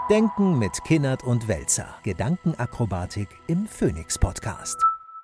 Denken mit Kinnert und Welzer. Gedankenakrobatik im Phoenix-Podcast.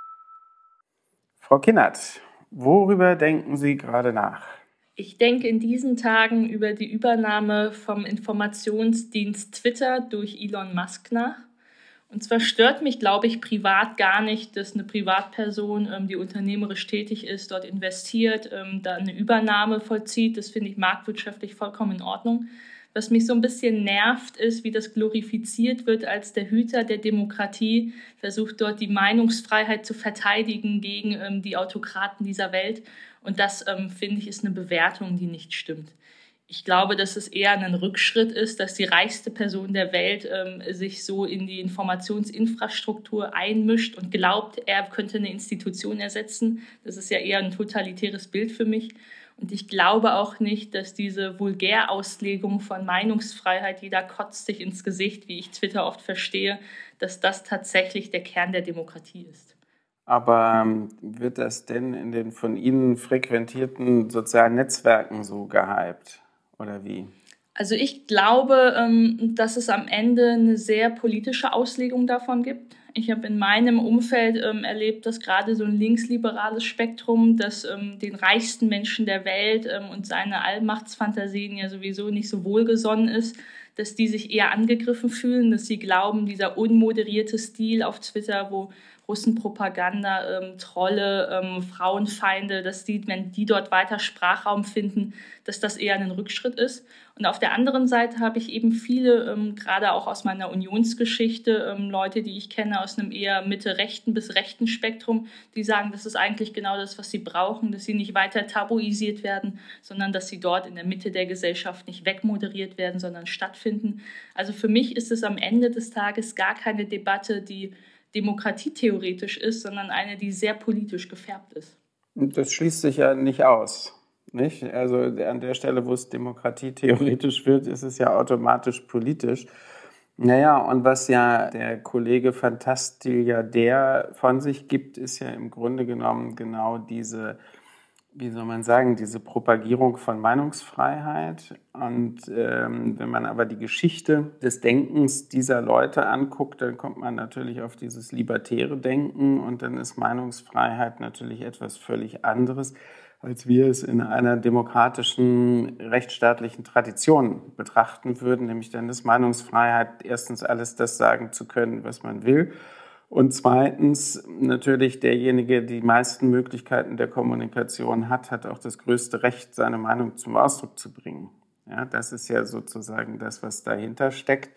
Frau Kinnert, worüber denken Sie gerade nach? Ich denke in diesen Tagen über die Übernahme vom Informationsdienst Twitter durch Elon Musk nach. Und zwar stört mich, glaube ich, privat gar nicht, dass eine Privatperson, die unternehmerisch tätig ist, dort investiert, da eine Übernahme vollzieht. Das finde ich marktwirtschaftlich vollkommen in Ordnung. Was mich so ein bisschen nervt, ist, wie das glorifiziert wird als der Hüter der Demokratie, versucht dort die Meinungsfreiheit zu verteidigen gegen die Autokraten dieser Welt. Und das, finde ich, ist eine Bewertung, die nicht stimmt. Ich glaube, dass es eher ein Rückschritt ist, dass die reichste Person der Welt sich so in die Informationsinfrastruktur einmischt und glaubt, er könnte eine Institution ersetzen. Das ist ja eher ein totalitäres Bild für mich. Und ich glaube auch nicht, dass diese Vulgärauslegung von Meinungsfreiheit, jeder kotzt sich ins Gesicht, wie ich Twitter oft verstehe, dass das tatsächlich der Kern der Demokratie ist. Aber wird das denn in den von Ihnen frequentierten sozialen Netzwerken so gehypt? Oder wie? Also ich glaube, dass es am Ende eine sehr politische Auslegung davon gibt. Ich habe in meinem Umfeld erlebt, dass gerade so ein linksliberales Spektrum, das den reichsten Menschen der Welt und seine Allmachtsfantasien ja sowieso nicht so wohlgesonnen ist, dass die sich eher angegriffen fühlen, dass sie glauben, dieser unmoderierte Stil auf Twitter, wo Russenpropaganda, Trolle, Frauenfeinde, dass die, wenn die dort weiter Sprachraum finden, dass das eher ein Rückschritt ist. Und auf der anderen Seite habe ich eben viele, gerade auch aus meiner Unionsgeschichte, Leute, die ich kenne aus einem eher Mitte-rechten bis rechten Spektrum, die sagen, das ist eigentlich genau das, was sie brauchen, dass sie nicht weiter tabuisiert werden, sondern dass sie dort in der Mitte der Gesellschaft nicht wegmoderiert werden, sondern stattfinden. Also für mich ist es am Ende des Tages gar keine Debatte, die demokratietheoretisch ist, sondern eine, die sehr politisch gefärbt ist. Das schließt sich ja nicht aus, nicht? Also an der Stelle, wo es demokratietheoretisch wird, ist es ja automatisch politisch. Naja, und was ja der Kollege Fantastilliardaire von sich gibt, ist ja im Grunde genommen genau diese, wie soll man sagen, diese Propagierung von Meinungsfreiheit. Und wenn man aber die Geschichte des Denkens dieser Leute anguckt, dann kommt man natürlich auf dieses libertäre Denken und dann ist Meinungsfreiheit natürlich etwas völlig anderes, als wir es in einer demokratischen, rechtsstaatlichen Tradition betrachten würden. Nämlich dann ist Meinungsfreiheit erstens alles das sagen zu können, was man will. Und zweitens natürlich derjenige, der die meisten Möglichkeiten der Kommunikation hat, hat auch das größte Recht, seine Meinung zum Ausdruck zu bringen. Ja, das ist ja sozusagen das, was dahinter steckt.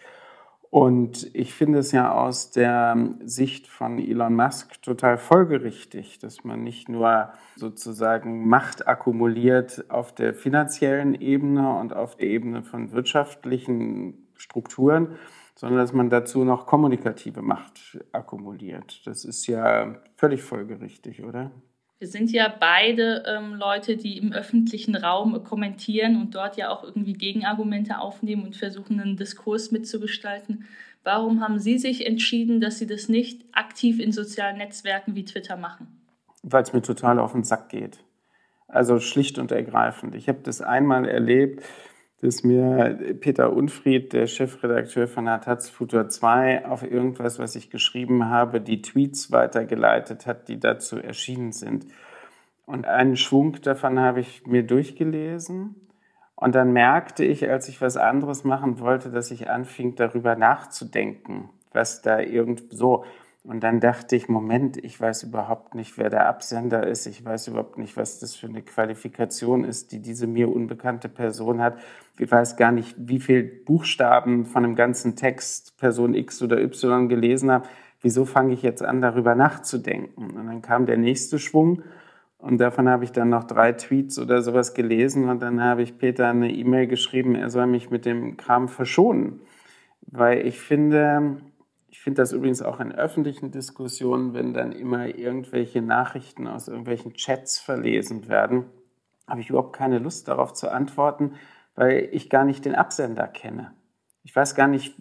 Und ich finde es ja aus der Sicht von Elon Musk total folgerichtig, dass man nicht nur sozusagen Macht akkumuliert auf der finanziellen Ebene und auf der Ebene von wirtschaftlichen Strukturen, sondern dass man dazu noch kommunikative Macht akkumuliert. Das ist ja völlig folgerichtig, oder? Wir sind ja beide Leute, die im öffentlichen Raum kommentieren und dort ja auch irgendwie Gegenargumente aufnehmen und versuchen, einen Diskurs mitzugestalten. Warum haben Sie sich entschieden, dass Sie das nicht aktiv in sozialen Netzwerken wie Twitter machen? Weil es mir total auf den Sack geht. Also schlicht und ergreifend. Ich habe das einmal erlebt, dass mir Peter Unfried, der Chefredakteur von der taz Futur 2, auf irgendwas, was ich geschrieben habe, die Tweets weitergeleitet hat, die dazu erschienen sind. Und einen Schwung davon habe ich mir durchgelesen. Und dann merkte ich, als ich was anderes machen wollte, dass ich anfing, darüber nachzudenken, was da so. Und dann dachte ich, Moment, ich weiß überhaupt nicht, wer der Absender ist. Ich weiß überhaupt nicht, was das für eine Qualifikation ist, die diese mir unbekannte Person hat. Ich weiß gar nicht, wie viele Buchstaben von einem ganzen Text Person X oder Y gelesen habe. Wieso fange ich jetzt an, darüber nachzudenken? Und dann kam der nächste Schwung und davon habe ich dann noch 3 Tweets oder sowas gelesen und dann habe ich Peter eine E-Mail geschrieben, er soll mich mit dem Kram verschonen. Weil ich finde das übrigens auch in öffentlichen Diskussionen, wenn dann immer irgendwelche Nachrichten aus irgendwelchen Chats verlesen werden, habe ich überhaupt keine Lust darauf zu antworten, weil ich gar nicht den Absender kenne. Ich weiß gar nicht,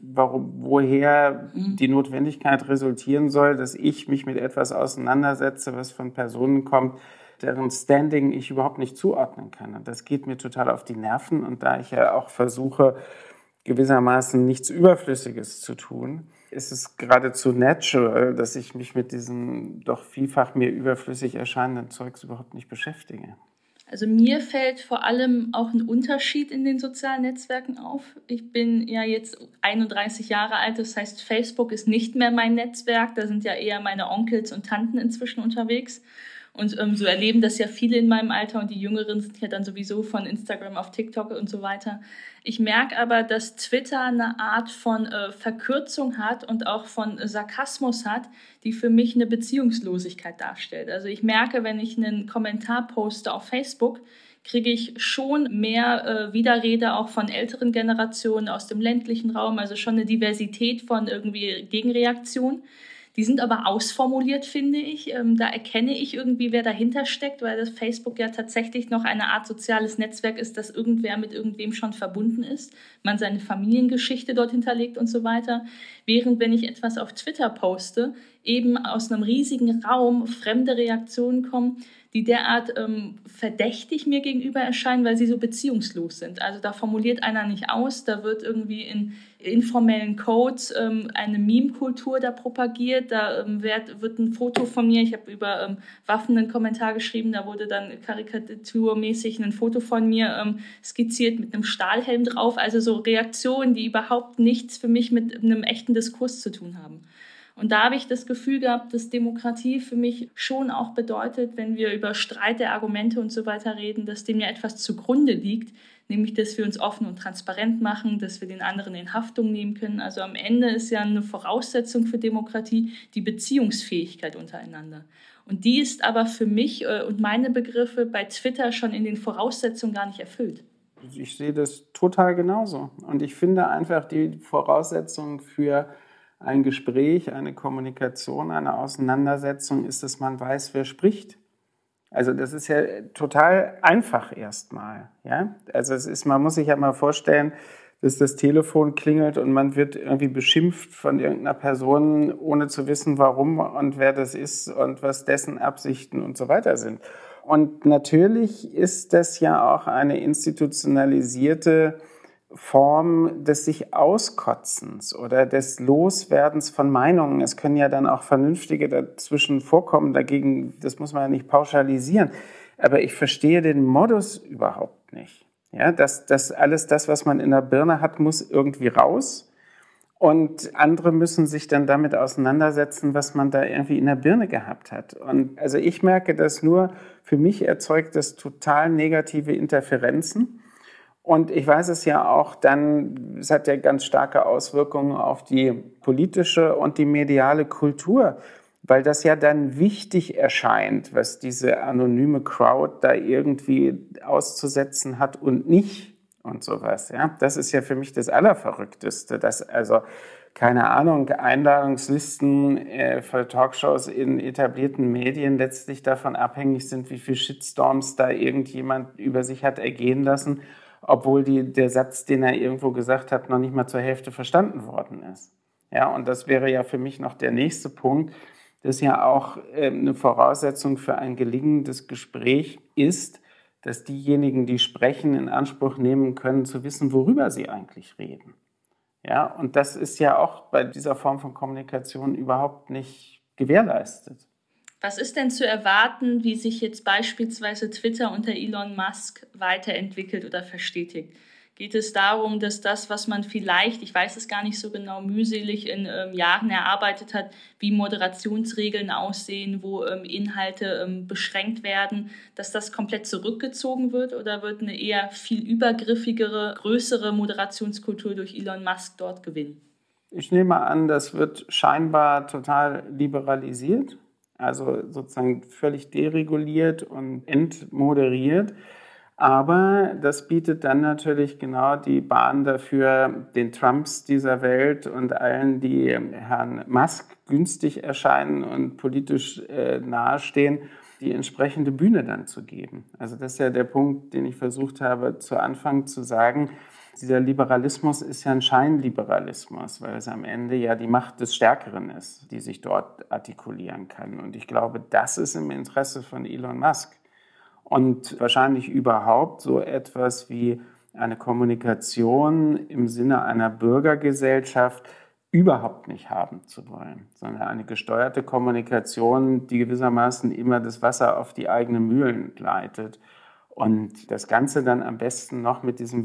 woher die Notwendigkeit resultieren soll, dass ich mich mit etwas auseinandersetze, was von Personen kommt, deren Standing ich überhaupt nicht zuordnen kann. Und das geht mir total auf die Nerven. Und da ich ja auch versuche, gewissermaßen nichts Überflüssiges zu tun, ist es geradezu natural, dass ich mich mit diesem doch vielfach mir überflüssig erscheinenden Zeugs überhaupt nicht beschäftige. Also mir fällt vor allem auch ein Unterschied in den sozialen Netzwerken auf. Ich bin ja jetzt 31 Jahre alt, das heißt, Facebook ist nicht mehr mein Netzwerk. Da sind ja eher meine Onkels und Tanten inzwischen unterwegs. Und so erleben das ja viele in meinem Alter und die Jüngeren sind ja dann sowieso von Instagram auf TikTok und so weiter. Ich merke aber, dass Twitter eine Art von Verkürzung hat und auch von Sarkasmus hat, die für mich eine Beziehungslosigkeit darstellt. Also ich merke, wenn ich einen Kommentar poste auf Facebook, kriege ich schon mehr Widerrede auch von älteren Generationen aus dem ländlichen Raum, also schon eine Diversität von irgendwie Gegenreaktionen. Die sind aber ausformuliert, finde ich. Da erkenne ich irgendwie, wer dahinter steckt, weil das Facebook ja tatsächlich noch eine Art soziales Netzwerk ist, das irgendwer mit irgendwem schon verbunden ist. Man seine Familiengeschichte dort hinterlegt und so weiter. Während, wenn ich etwas auf Twitter poste, eben aus einem riesigen Raum fremde Reaktionen kommen, die derart verdächtig mir gegenüber erscheinen, weil sie so beziehungslos sind. Also da formuliert einer nicht aus, da wird irgendwie in informellen Codes eine Meme-Kultur da propagiert, da wird ein Foto von mir, ich habe über Waffen einen Kommentar geschrieben, da wurde dann karikaturmäßig ein Foto von mir skizziert mit einem Stahlhelm drauf, also so Reaktionen, die überhaupt nichts für mich mit einem echten Diskurs zu tun haben. Und da habe ich das Gefühl gehabt, dass Demokratie für mich schon auch bedeutet, wenn wir über Streit der Argumente und so weiter reden, dass dem ja etwas zugrunde liegt, nämlich, dass wir uns offen und transparent machen, dass wir den anderen in Haftung nehmen können. Also am Ende ist ja eine Voraussetzung für Demokratie die Beziehungsfähigkeit untereinander. Und die ist aber für mich und meine Begriffe bei Twitter schon in den Voraussetzungen gar nicht erfüllt. Ich sehe das total genauso. Und ich finde einfach, die Voraussetzung für ein Gespräch, eine Kommunikation, eine Auseinandersetzung ist, dass man weiß, wer spricht. Also das ist ja total einfach erstmal. Ja? Also man muss sich ja mal vorstellen, dass das Telefon klingelt und man wird irgendwie beschimpft von irgendeiner Person, ohne zu wissen, warum und wer das ist und was dessen Absichten und so weiter sind. Und natürlich ist das ja auch eine institutionalisierte Form des sich Auskotzens oder des Loswerdens von Meinungen. Es können ja dann auch vernünftige dazwischen vorkommen, dagegen, das muss man ja nicht pauschalisieren. Aber ich verstehe den Modus überhaupt nicht. Ja, das alles das, was man in der Birne hat, muss irgendwie raus. Und andere müssen sich dann damit auseinandersetzen, was man da irgendwie in der Birne gehabt hat. Und also ich merke das nur, für mich erzeugt das total negative Interferenzen. Und ich weiß es ja auch dann, es hat ja ganz starke Auswirkungen auf die politische und die mediale Kultur, weil das ja dann wichtig erscheint, was diese anonyme Crowd da irgendwie auszusetzen hat und nicht und sowas. Ja? Das ist ja für mich das Allerverrückteste, dass also, keine Ahnung, Einladungslisten für Talkshows in etablierten Medien letztlich davon abhängig sind, wie viele Shitstorms da irgendjemand über sich hat ergehen lassen, obwohl der Satz, den er irgendwo gesagt hat, noch nicht mal zur Hälfte verstanden worden ist. Ja, und das wäre ja für mich noch der nächste Punkt, dass ja auch eine Voraussetzung für ein gelingendes Gespräch ist, dass diejenigen, die sprechen, in Anspruch nehmen können, zu wissen, worüber sie eigentlich reden. Ja, und das ist ja auch bei dieser Form von Kommunikation überhaupt nicht gewährleistet. Was ist denn zu erwarten, wie sich jetzt beispielsweise Twitter unter Elon Musk weiterentwickelt oder verstetigt? Geht es darum, dass das, was man vielleicht, ich weiß es gar nicht so genau, mühselig in Jahren erarbeitet hat, wie Moderationsregeln aussehen, wo Inhalte beschränkt werden, dass das komplett zurückgezogen wird oder wird eine eher viel übergriffigere, größere Moderationskultur durch Elon Musk dort gewinnen? Ich nehme an, das wird scheinbar total liberalisiert. Also sozusagen völlig dereguliert und entmoderiert. Aber das bietet dann natürlich genau die Bahn dafür, den Trumps dieser Welt und allen, die Herrn Musk günstig erscheinen und politisch nahestehen, die entsprechende Bühne dann zu geben. Also das ist ja der Punkt, den ich versucht habe zu Anfang zu sagen. Dieser Liberalismus ist ja ein Scheinliberalismus, weil es am Ende ja die Macht des Stärkeren ist, die sich dort artikulieren kann. Und ich glaube, das ist im Interesse von Elon Musk. Und wahrscheinlich überhaupt so etwas wie eine Kommunikation im Sinne einer Bürgergesellschaft überhaupt nicht haben zu wollen, sondern eine gesteuerte Kommunikation, die gewissermaßen immer das Wasser auf die eigenen Mühlen leitet. Und das Ganze dann am besten noch mit diesem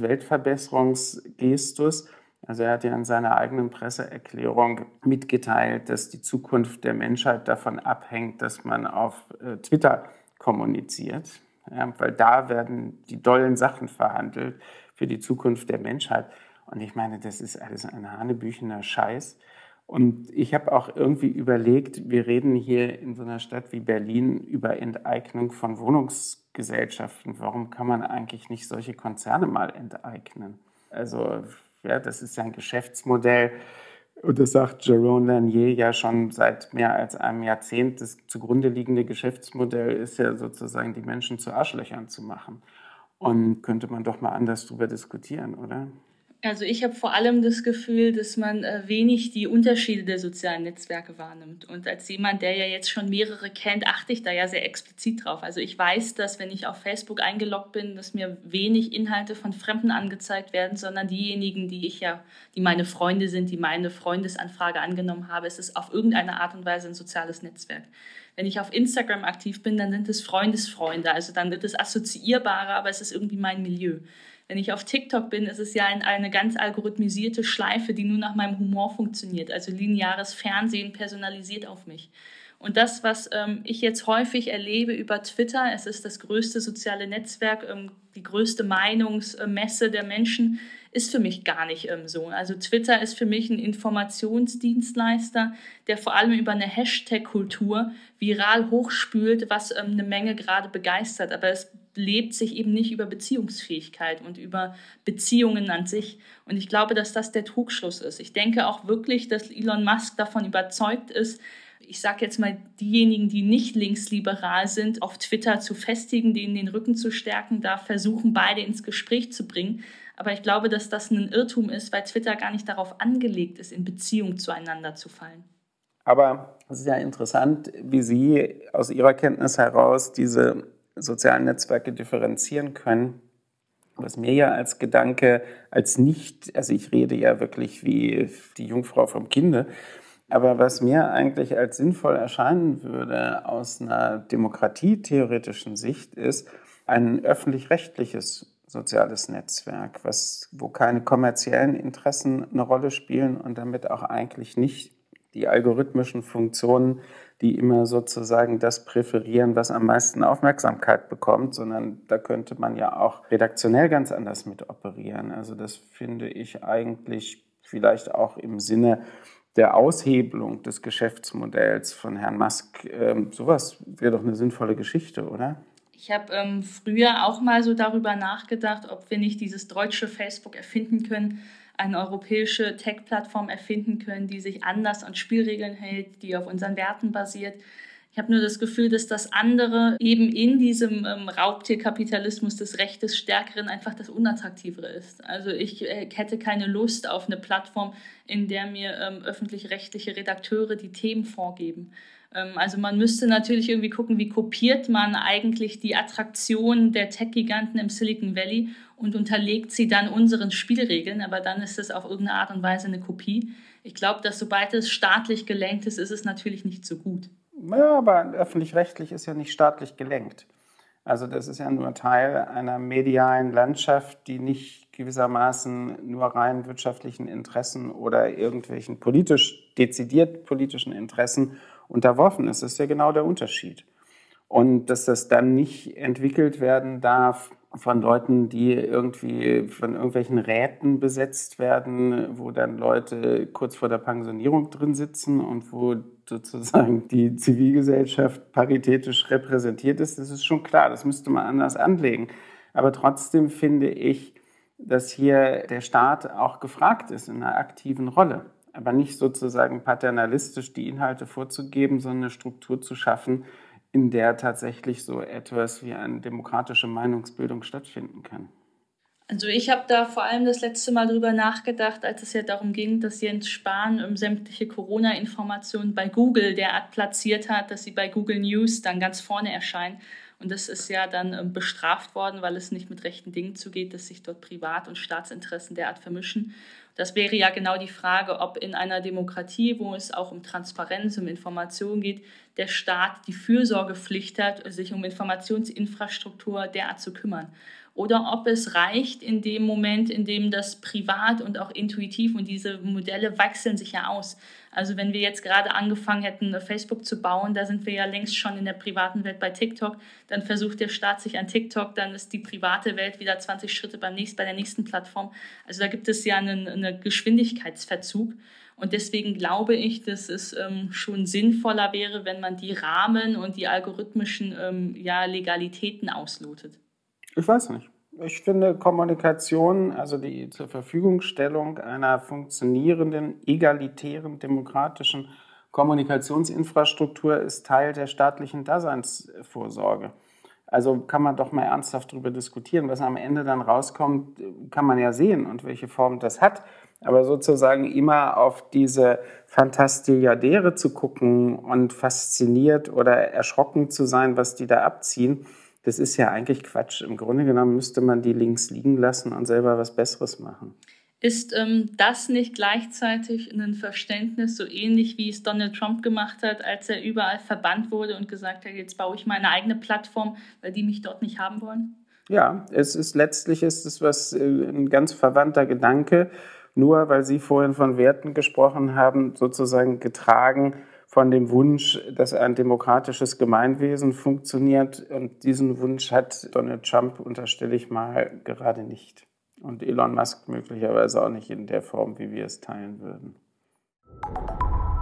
Weltverbesserungsgestus. Also er hat ja in seiner eigenen Presseerklärung mitgeteilt, dass die Zukunft der Menschheit davon abhängt, dass man auf Twitter kommuniziert. Ja, weil da werden die dollen Sachen verhandelt für die Zukunft der Menschheit. Und ich meine, das ist alles ein hanebüchener Scheiß. Und ich habe auch irgendwie überlegt, wir reden hier in so einer Stadt wie Berlin über Enteignung von Wohnungsgesellschaften. Warum kann man eigentlich nicht solche Konzerne mal enteignen? Also ja, das ist ja ein Geschäftsmodell. Und das sagt Jaron Lanier ja schon seit mehr als einem Jahrzehnt. Das zugrunde liegende Geschäftsmodell ist ja sozusagen, die Menschen zu Arschlöchern zu machen. Und könnte man doch mal anders drüber diskutieren, oder? Also ich habe vor allem das Gefühl, dass man wenig die Unterschiede der sozialen Netzwerke wahrnimmt. Und als jemand, der ja jetzt schon mehrere kennt, achte ich da ja sehr explizit drauf. Also ich weiß, dass wenn ich auf Facebook eingeloggt bin, dass mir wenig Inhalte von Fremden angezeigt werden, sondern diejenigen, die meine Freunde sind, die meine Freundesanfrage angenommen habe. Es ist auf irgendeine Art und Weise ein soziales Netzwerk. Wenn ich auf Instagram aktiv bin, dann sind es Freundesfreunde. Also dann wird es assoziierbarer, aber es ist irgendwie mein Milieu. Wenn ich auf TikTok bin, ist es ja eine ganz algorithmisierte Schleife, die nur nach meinem Humor funktioniert. Also lineares Fernsehen personalisiert auf mich. Und das, was ich jetzt häufig erlebe über Twitter, es ist das größte soziale Netzwerk, die größte Meinungsmesse der Menschen, ist für mich gar nicht so. Also Twitter ist für mich ein Informationsdienstleister, der vor allem über eine Hashtag-Kultur viral hochspült, was eine Menge gerade begeistert. Aber es lebt sich eben nicht über Beziehungsfähigkeit und über Beziehungen an sich. Und ich glaube, dass das der Trugschluss ist. Ich denke auch wirklich, dass Elon Musk davon überzeugt ist, ich sage jetzt mal, diejenigen, die nicht linksliberal sind, auf Twitter zu festigen, denen den Rücken zu stärken, da versuchen, beide ins Gespräch zu bringen. Aber ich glaube, dass das ein Irrtum ist, weil Twitter gar nicht darauf angelegt ist, in Beziehung zueinander zu fallen. Aber es ist ja interessant, wie Sie aus Ihrer Kenntnis heraus diese sozialen Netzwerke differenzieren können. Was mir ja als Gedanke, also ich rede ja wirklich wie die Jungfrau vom Kinde, aber was mir eigentlich als sinnvoll erscheinen würde aus einer demokratietheoretischen Sicht ist ein öffentlich-rechtliches soziales Netzwerk, wo keine kommerziellen Interessen eine Rolle spielen und damit auch eigentlich nicht die algorithmischen Funktionen, die immer sozusagen das präferieren, was am meisten Aufmerksamkeit bekommt, sondern da könnte man ja auch redaktionell ganz anders mit operieren. Also das finde ich eigentlich vielleicht auch im Sinne der Aushebelung des Geschäftsmodells von Herrn Musk. Sowas wäre doch eine sinnvolle Geschichte, oder? Ich habe früher auch mal so darüber nachgedacht, ob wir nicht dieses deutsche Facebook erfinden können, eine europäische Tech-Plattform erfinden können, die sich anders an Spielregeln hält, die auf unseren Werten basiert. Ich habe nur das Gefühl, dass das andere eben in diesem Raubtierkapitalismus des Recht des Stärkeren einfach das Unattraktivere ist. Also ich hätte keine Lust auf eine Plattform, in der mir öffentlich-rechtliche Redakteure die Themen vorgeben. Also man müsste natürlich irgendwie gucken, wie kopiert man eigentlich die Attraktion der Tech-Giganten im Silicon Valley und unterlegt sie dann unseren Spielregeln, aber dann ist es auf irgendeine Art und Weise eine Kopie. Ich glaube, dass sobald es staatlich gelenkt ist, ist es natürlich nicht so gut. Ja, aber öffentlich-rechtlich ist ja nicht staatlich gelenkt. Also das ist ja nur Teil einer medialen Landschaft, die nicht gewissermaßen nur rein wirtschaftlichen Interessen oder irgendwelchen dezidiert politischen Interessen unterworfen ist. Das ist ja genau der Unterschied. Und dass das dann nicht entwickelt werden darf von Leuten, die irgendwie von irgendwelchen Räten besetzt werden, wo dann Leute kurz vor der Pensionierung drin sitzen und wo sozusagen die Zivilgesellschaft paritätisch repräsentiert ist, das ist schon klar, das müsste man anders anlegen. Aber trotzdem finde ich, dass hier der Staat auch gefragt ist in einer aktiven Rolle. Aber nicht sozusagen paternalistisch die Inhalte vorzugeben, sondern eine Struktur zu schaffen, in der tatsächlich so etwas wie eine demokratische Meinungsbildung stattfinden kann. Also ich habe da vor allem das letzte Mal drüber nachgedacht, als es ja darum ging, dass Jens Spahn sämtliche Corona-Informationen bei Google derart platziert hat, dass sie bei Google News dann ganz vorne erscheinen. Und das ist ja dann bestraft worden, weil es nicht mit rechten Dingen zugeht, dass sich dort Privat- und Staatsinteressen derart vermischen. Das wäre ja genau die Frage, ob in einer Demokratie, wo es auch um Transparenz, um Information geht, der Staat die Fürsorgepflicht hat, sich um Informationsinfrastruktur derart zu kümmern. Oder ob es reicht in dem Moment, in dem das privat und auch intuitiv, und diese Modelle wechseln sich ja aus. Also wenn wir jetzt gerade angefangen hätten, Facebook zu bauen, da sind wir ja längst schon in der privaten Welt bei TikTok, dann versucht der Staat sich an TikTok, dann ist die private Welt wieder 20 Schritte bei der nächsten Plattform. Also da gibt es ja einen Geschwindigkeitsverzug. Und deswegen glaube ich, dass es schon sinnvoller wäre, wenn man die Rahmen und die algorithmischen Legalitäten auslotet. Ich weiß nicht. Ich finde Kommunikation, also die zur Verfügungstellung einer funktionierenden, egalitären, demokratischen Kommunikationsinfrastruktur ist Teil der staatlichen Daseinsvorsorge. Also kann man doch mal ernsthaft darüber diskutieren. Was am Ende dann rauskommt, kann man ja sehen und welche Form das hat. Aber sozusagen immer auf diese Fantastilliardäre zu gucken und fasziniert oder erschrocken zu sein, was die da abziehen, das ist ja eigentlich Quatsch. Im Grunde genommen müsste man die links liegen lassen und selber was Besseres machen. Ist das nicht gleichzeitig ein Verständnis, so ähnlich wie es Donald Trump gemacht hat, als er überall verbannt wurde und gesagt hat, jetzt baue ich meine eigene Plattform, weil die mich dort nicht haben wollen? Ja, letztlich ist es ein ganz verwandter Gedanke, nur weil Sie vorhin von Werten gesprochen haben, sozusagen getragen von dem Wunsch, dass ein demokratisches Gemeinwesen funktioniert. Und diesen Wunsch hat Donald Trump, unterstelle ich mal, gerade nicht. Und Elon Musk möglicherweise auch nicht in der Form, wie wir es teilen würden.